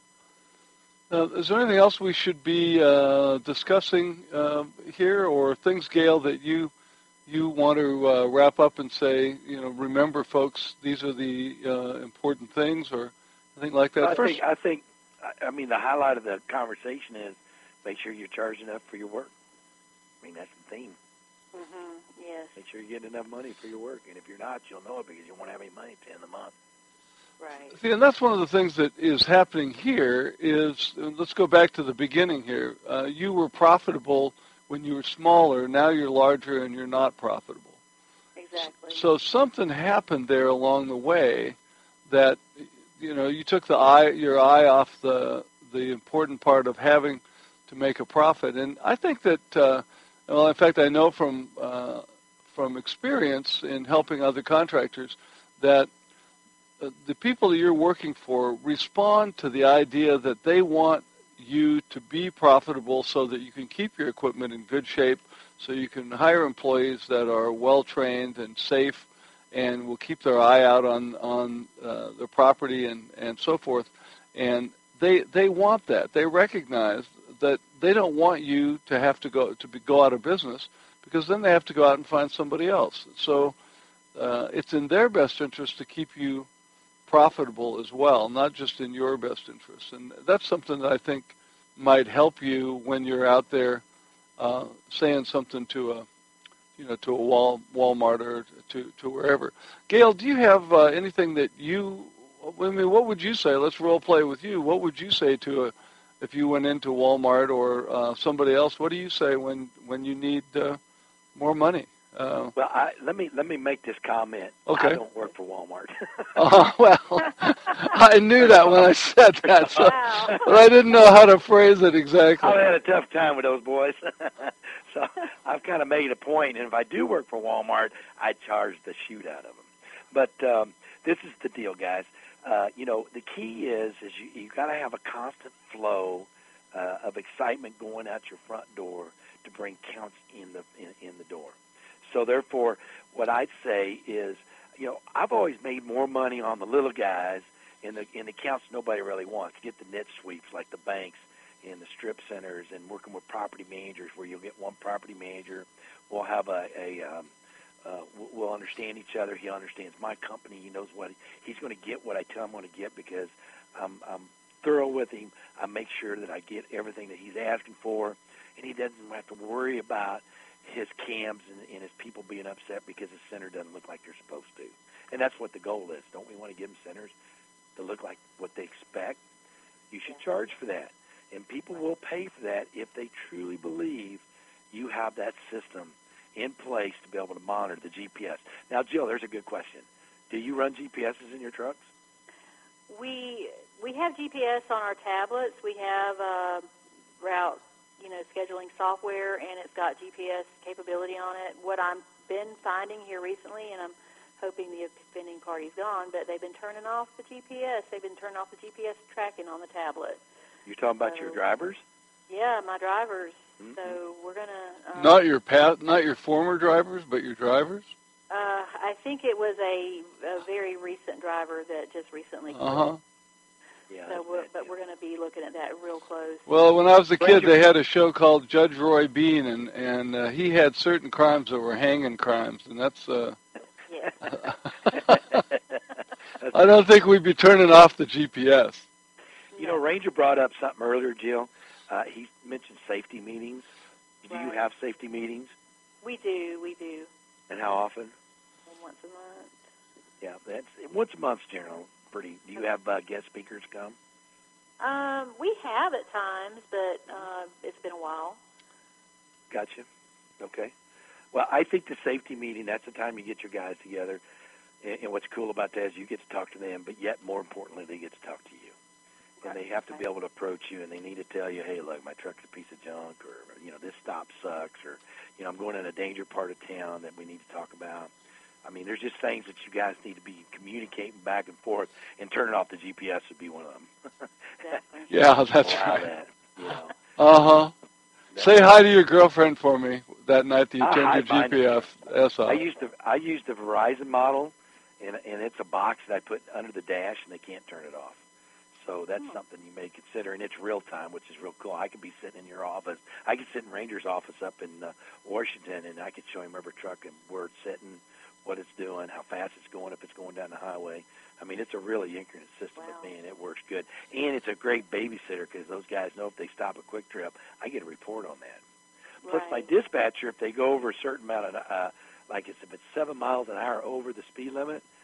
Is there anything else we should be discussing here, or things, Gail, that you want to wrap up and say, remember, folks, these are the important things, or anything like that? I think, the highlight of the conversation is make sure you're charging enough for your work. That's the theme. Mm-hmm. Yes. Make sure you're getting enough money for your work, and if you're not, you'll know it because you won't have any money at the end of the month. Right. See, and that's one of the things that is happening here is, let's go back to the beginning here. You were profitable when you were smaller. Now you're larger and you're not profitable. Exactly. So something happened there along the way that, you took your eye off the important part of having to make a profit. And I think that, well, in fact, I know from experience in helping other contractors that the people that you're working for respond to the idea that they want you to be profitable so that you can keep your equipment in good shape, so you can hire employees that are well-trained and safe and will keep their eye out on their property and so forth. And they want that. They recognize that they don't want you to have to go out of business, because then they have to go out and find somebody else. So it's in their best interest to keep you profitable as well, not just in your best interest. And that's something that I think might help you when you're out there saying something to a Walmart or to wherever. Gail, do you have anything that what would you say? Let's role play with you. What would you say if you went into Walmart or somebody else? What do you say when you need more money? Well, let me make this comment. Okay. I don't work for Walmart. Well, I knew that when I said that, so, Wow. but I didn't know how to phrase it exactly. I've had a tough time with those boys. So I've kind of made a point, and if I do work for Walmart, I charge the shoot out of them. But this is the deal, guys. The key is you got to have a constant flow of excitement going out your front door to bring counts in the door. So therefore, what I'd say is, I've always made more money on the little guys in the counts nobody really wants. Get the net sweeps like the banks and the strip centers, and working with property managers where you'll get one property manager. We'll have we'll understand each other. He understands my company. He knows what he's going to get. What I tell him to get, because I'm thorough with him. I make sure that I get everything that he's asking for, and he doesn't have to worry about his cams and his people being upset because the center doesn't look like they're supposed to. And that's what the goal is. Don't we want to give them centers to look like what they expect? You should charge for that. And people will pay for that if they truly believe you have that system in place to be able to monitor the GPS. Now, Jill, there's a good question. Do you run GPSs in your trucks? We have GPS on our tablets. We have route scheduling software, and it's got GPS capability on it. What I've been finding here recently, and I'm hoping the offending party's gone, but they've been turning off the GPS. They've been turning off the GPS tracking on the tablet. You're talking about your drivers? Yeah, my drivers. Mm-hmm. So we're gonna not your former drivers, but your drivers. I think it was a very recent driver that just recently quit. Uh-huh. Yeah, so we're going to be looking at that real close. Well, when I was a kid, they had a show called Judge Roy Bean, and he had certain crimes that were hanging crimes, and that's. Yes. I don't think we'd be turning off the GPS. Ranger brought up something earlier, Jill. He mentioned safety meetings. Do you have safety meetings? We do. And how often? Once a month. Yeah, that's once a month's general. Do you have guest speakers come? We have at times, but it's been a while. Gotcha. Okay. Well, I think the safety meeting, that's the time you get your guys together. And what's cool about that is you get to talk to them, but yet more importantly, they get to talk to you. And they have to be able to approach you, and they need to tell you, hey, look, my truck's a piece of junk, or, this stop sucks, or, I'm going in a danger part of town that we need to talk about. I mean, there's just things that you guys need to be communicating back and forth, and turning off the GPS would be one of them. Yeah, that's right. That, Uh-huh. Say hi to your girlfriend for me that night that you turned your GPS off. I used the Verizon model, and it's a box that I put under the dash, and they can't turn it off. So that's something you may consider, and it's real time, which is real cool. I could be sitting in your office. I could sit in Ranger's office up in Washington, and I could show him every truck and where it's sitting, what it's doing, how fast it's going, if it's going down the highway. I mean, it's a really intricate system, but, man, it works good. And it's a great babysitter because those guys know if they stop a quick trip, I get a report on that. Plus, my dispatcher, if they go over a certain amount of, if it's 7 miles an hour over the speed limit,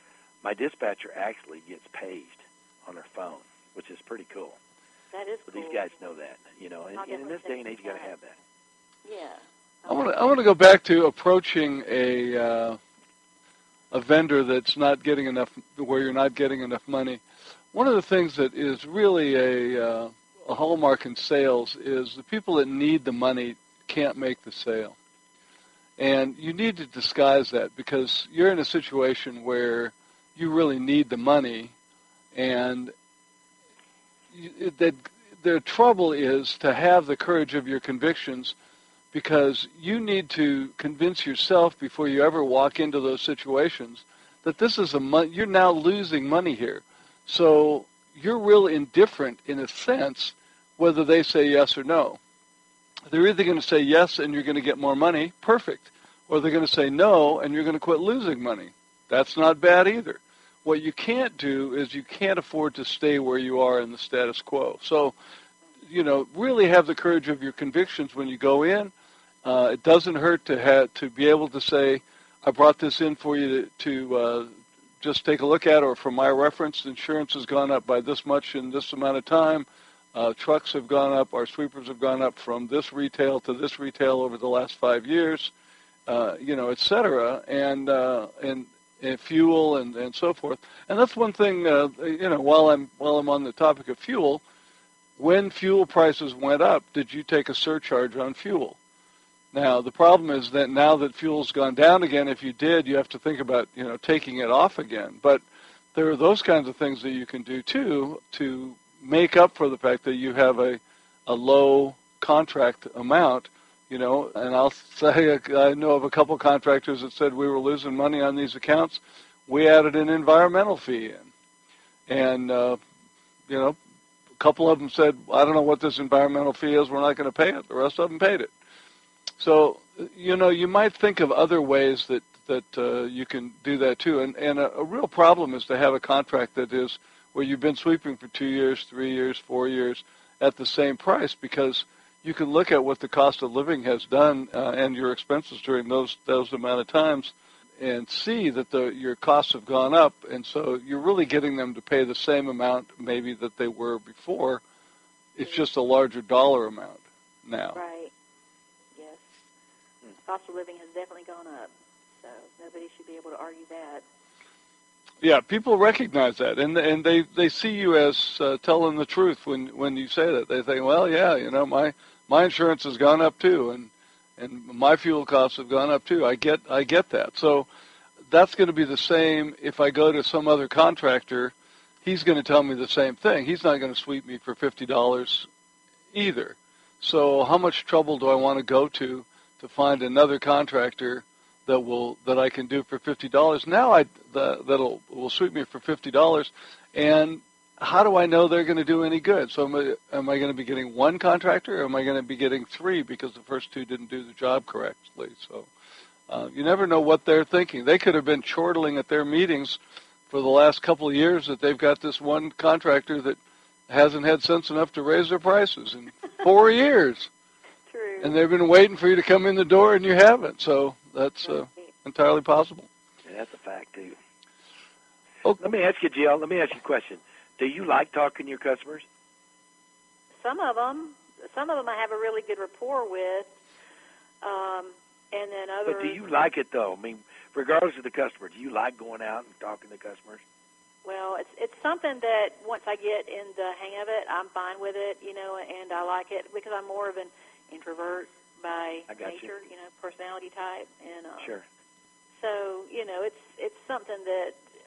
my dispatcher actually gets paged on her phone, which is pretty cool. That is But cool. these guys know that, and in this day and age, you got to have that. Yeah. I want to go back to approaching a vendor that's not getting enough, where you're not getting enough money. One of the things that is really a hallmark in sales is the people that need the money can't make the sale. And you need to disguise that, because you're in a situation where you really need the money, and the trouble is to have the courage of your convictions, because you need to convince yourself before you ever walk into those situations that this is you're now losing money here. So you're real indifferent in a sense whether they say yes or no. They're either going to say yes and you're going to get more money, perfect, or they're going to say no and you're going to quit losing money. That's not bad either. What you can't do is you can't afford to stay where you are in the status quo. So, really have the courage of your convictions when you go in. It doesn't hurt to be able to say, I brought this in for you to just take a look at, or for my reference, insurance has gone up by this much in this amount of time. Trucks have gone up, our sweepers have gone up from this retail to this retail over the last 5 years, et cetera, and fuel and so forth. And that's one thing, while I'm on the topic of fuel, when fuel prices went up, did you take a surcharge on fuel? Now, the problem is that now that fuel's gone down again, if you did, you have to think about, taking it off again. But there are those kinds of things that you can do, too, to make up for the fact that you have a low contract amount, and I'll say I know of a couple contractors that said we were losing money on these accounts. We added an environmental fee in. And, a couple of them said, I don't know what this environmental fee is. We're not going to pay it. The rest of them paid it. So, you might think of other ways that you can do that too. And a real problem is to have a contract that is where you've been sweeping for 2 years, 3 years, 4 years at the same price, because you can look at what the cost of living has done and your expenses during those amount of times and see that your costs have gone up. And so you're really getting them to pay the same amount maybe that they were before. It's just a larger dollar amount now. Right. Yes. Cost of living has definitely gone up, so nobody should be able to argue that. Yeah, people recognize that, and they see you as telling the truth when you say that. They think, well, yeah, my insurance has gone up too, and my fuel costs have gone up too. I get that. So that's going to be the same if I go to some other contractor. He's going to tell me the same thing. He's not going to sweep me for $50 either. So how much trouble do I want to go to find another contractor that I can do for $50? Now that'll sweep me for $50, and how do I know they're going to do any good? So am I going to be getting one contractor, or am I going to be getting three because the first two didn't do the job correctly? So you never know what they're thinking. They could have been chortling at their meetings for the last couple of years that they've got this one contractor that hasn't had sense enough to raise their prices in 4 years. True. And they've been waiting for you to come in the door, and you haven't. So that's entirely possible. Yeah, that's a fact, too. Okay. Let me ask you, Jill, a question. Do you like talking to your customers? Some of them I have a really good rapport with, and then others. But do you like it, though? I mean, regardless of the customer, do you like going out and talking to customers? Well, it's something that once I get in the hang of it, I'm fine with it, and I like it because I'm more of an introvert by nature, personality type, and sure. So it's something that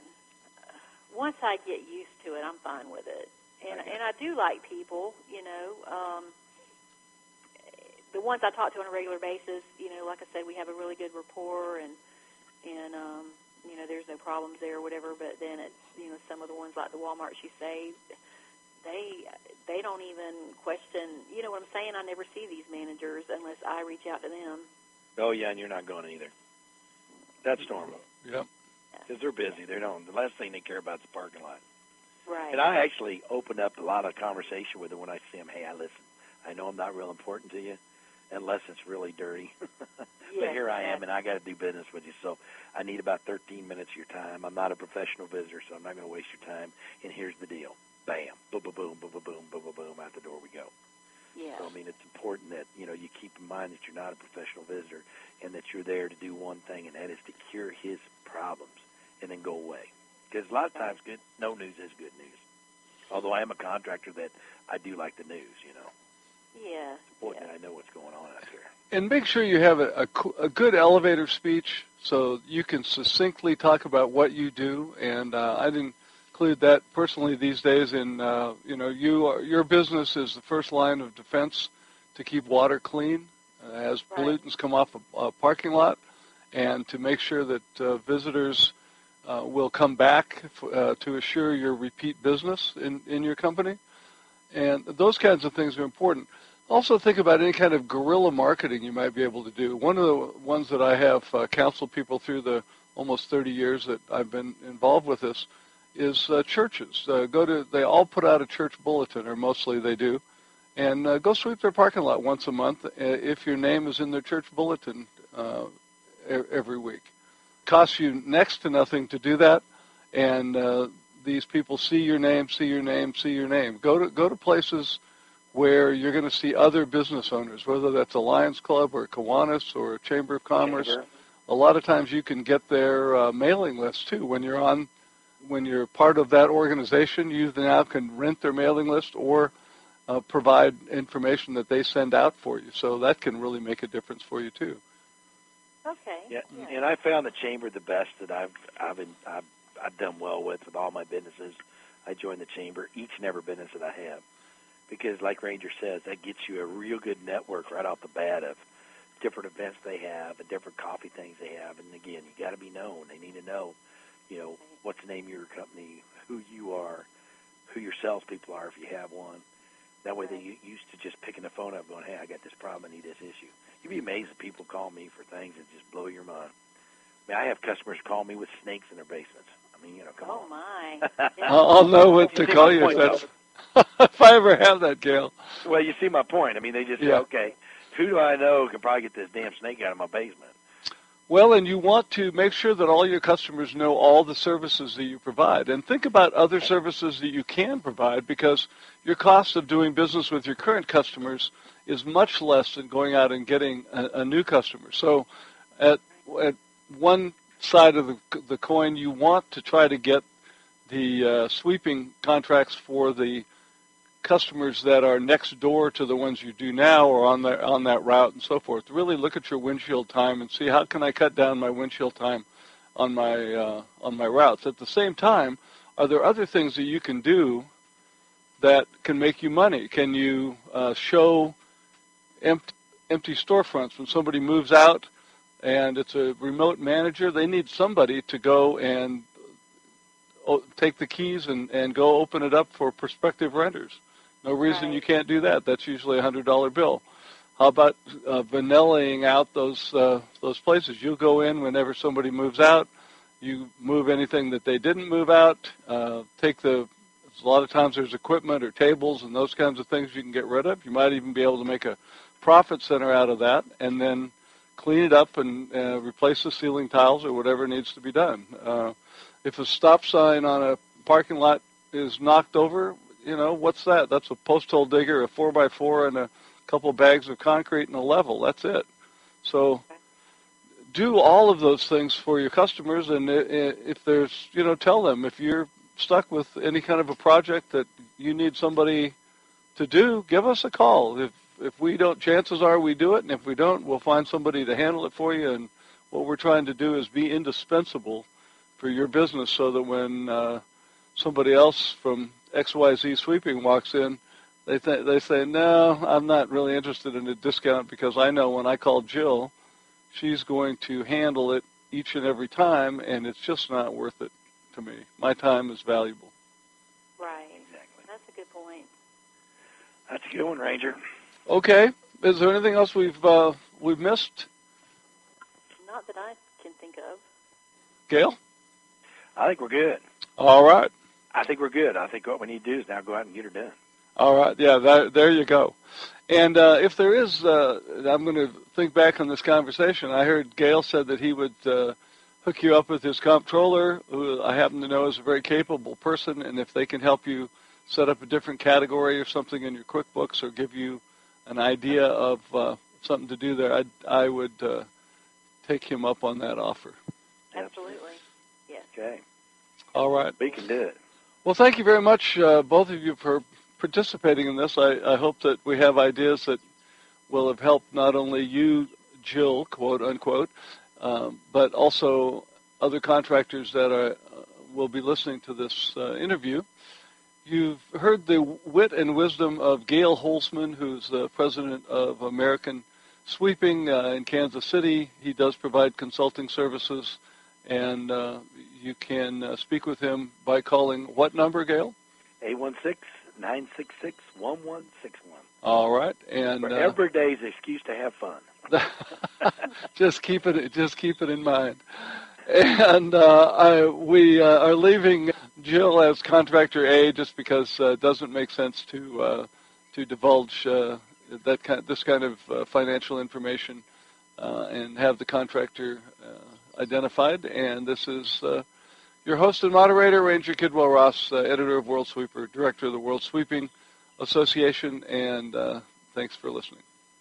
once I get used to it, I'm fine with it, and I do like people, the ones I talk to on a regular basis, like I said, we have a really good rapport, and there's no problems there or whatever. But then it's some of the ones like the Walmarts you say, they don't even question. You know what I'm saying? I never see these managers unless I reach out to them. Oh yeah, and you're not going either. That's normal. Yep. Because they're busy. They don't. The last thing they care about is the parking lot. Right. And I actually open up a lot of conversation with them when I see them. Hey, listen, I know I'm not real important to you, unless it's really dirty. Yes, But here I am, and I got to do business with you, so I need about 13 minutes of your time. I'm not a professional visitor, so I'm not going to waste your time. And here's the deal. Bam, boom, boom, boom, boom, boom, boom, boom, boom, boom, out the door we go. Yeah. So, I mean, it's important that, you keep in mind that you're not a professional visitor and that you're there to do one thing, and that is to cure his problems and then go away. Because a lot of times no news is good news. Although I am a contractor that I do like the news, Yeah. It's important that I know what's going on out there. And make sure you have a good elevator speech so you can succinctly talk about what you do. And I didn't include that personally these days. In your business is the first line of defense to keep water clean as pollutants come off a parking lot, and to make sure that visitors will come back to assure your repeat business in your company. And those kinds of things are important. Also think about any kind of guerrilla marketing you might be able to do. One of the ones that I have counseled people through the almost 30 years that I've been involved with this is churches. They all put out a church bulletin, or mostly they do, and go sweep their parking lot once a month if your name is in their church bulletin every week. Costs you next to nothing to do that, and these people see your name. Go to places where you're going to see other business owners, whether that's a Lions Club or a Kiwanis or a Chamber of Commerce. A lot of times you can get their mailing list too. When you're part of that organization, you now can rent their mailing list or provide information that they send out for you. So that can really make a difference for you too. Okay. Yeah, and I found the chamber the best that I've done well with all my businesses. I joined the chamber, each and every business that I have, because like Ranger says, that gets you a real good network right off the bat of different events they have and different coffee things they have. And again, you got to be known. They need to know, what's the name of your company, who you are, who your salespeople are if you have one. That way they used to just picking the phone up going, hey, I got this problem, I need this issue. You'd be amazed if people call me for things that just blow your mind. I mean, I have customers call me with snakes in their basements. I mean, come on. Oh, my. I'll know what to call you if I ever have that, Gail. Well, you see my point. I mean, they just say, okay, who do I know can probably get this damn snake out of my basement? Well, and you want to make sure that all your customers know all the services that you provide. And think about other services that you can provide, because your cost of doing business with your current customers is much less than going out and getting a new customer. So at one side of the coin, you want to try to get the sweeping contracts for the customers that are next door to the ones you do now or on that route and so forth. Really look at your windshield time and see how can I cut down my windshield time on my routes. At the same time, are there other things that you can do that can make you money? Can you show empty storefronts when somebody moves out and it's a remote manager? They need somebody to go and take the keys and go open it up for prospective renters. No reason you can't do that. That's usually a $100 bill. How about vanillaing out those places? You'll go in whenever somebody moves out. You move anything that they didn't move out. A lot of times there's equipment or tables and those kinds of things you can get rid of. You might even be able to make a profit center out of that, and then clean it up and replace the ceiling tiles or whatever needs to be done. If a stop sign on a parking lot is knocked over, what's that? That's a post hole digger, a 4x4, and a couple of bags of concrete and a level. That's it. So do all of those things for your customers, and if there's, tell them if you're stuck with any kind of a project that you need somebody to do, give us a call. If we don't, chances are we do it, and if we don't, we'll find somebody to handle it for you. And what we're trying to do is be indispensable for your business, so that when somebody else from XYZ Sweeping walks in, they say, no, I'm not really interested in a discount, because I know when I call Jill, she's going to handle it each and every time, and it's just not worth it to me. My time is valuable. Right. Exactly. That's a good point. That's a good one, Ranger. Okay. Is there anything else we've missed? Not that I can think of. Gail? I think we're good. All right. I think we're good. I think what we need to do is now go out and get her done. All right. Yeah, there you go. And if there is, I'm going to think back on this conversation. I heard Gail said that he would hook you up with his comptroller, who I happen to know is a very capable person, and if they can help you set up a different category or something in your QuickBooks or give you an idea of something to do there, I would take him up on that offer. Absolutely. Yes. Okay. All right. We can do it. Well, thank you very much, both of you, for participating in this. I hope that we have ideas that will have helped not only you, Jill, quote unquote, but also other contractors that will be listening to this interview. You've heard the wit and wisdom of Gail Holzman, who's the president of American Sweeping in Kansas City. He does provide consulting services, and you can speak with him by calling what number, Gail? 816-966-1161. All right, and for every day's excuse to have fun. just keep it in mind. And we are leaving Jill as contractor A just because it doesn't make sense to divulge this kind of financial information and have the contractor identified. And this is your host and moderator, Ranger Kidwell Ross, editor of World Sweeper, director of the World Sweeping Association, and thanks for listening.